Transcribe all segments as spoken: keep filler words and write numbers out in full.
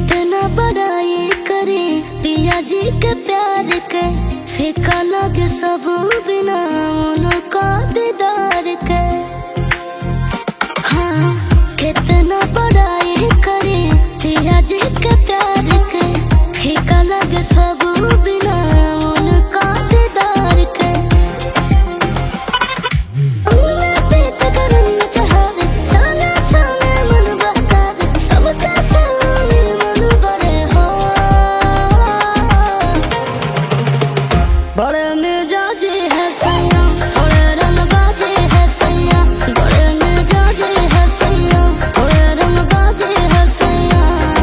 कितना बड़ाई करे पिया जी के प्यार के, फीका लगे सब बिना उनका दीदार के। हाँ कितना बड़ाई करे पिया जी के प्यार के, फीका लगे सब बिना उनका दीदार के। बड़े मिजाजी है सैया थोड़े रंगबाजी है सैया, बड़े मिजाजी है सैया थोड़े रंगबाजी है सैया।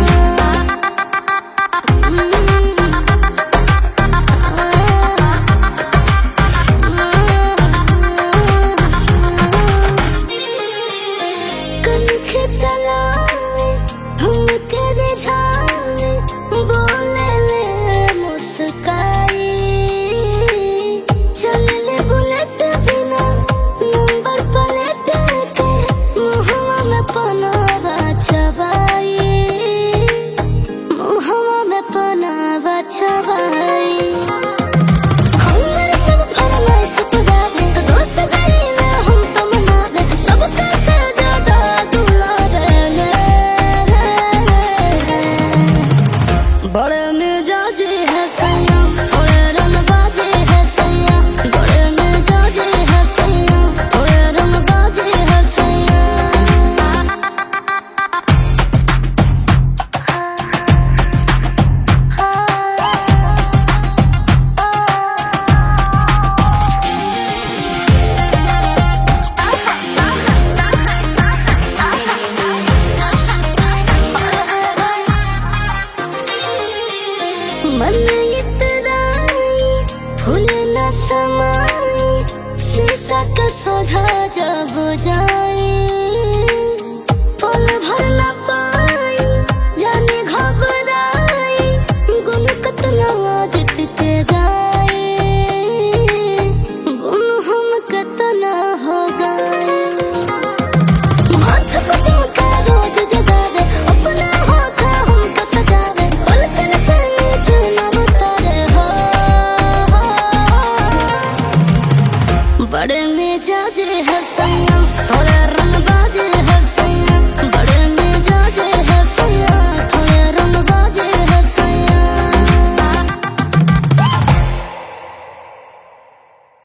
कनख चलावे हमके रिझावे, बोले ले मुस्काई, चलले बुलेट बिना नंबर प्लेट के, मुहवा में पनावा चबाई, मुहवा में पनावा चबाई। हमर सब फरमाइश पुरावे, दोस्त गईले हम तो मनावे, सबका से ज्यादा दुलारे ले। बड़े मिजाजी है सैया थोड़े रंगबाजी है सैया, बड़े मिजाजी है सैया थोड़े रंगबाजी है सैया। मन इतराई फूल न समाई, शीशा का सोझा जब जाए,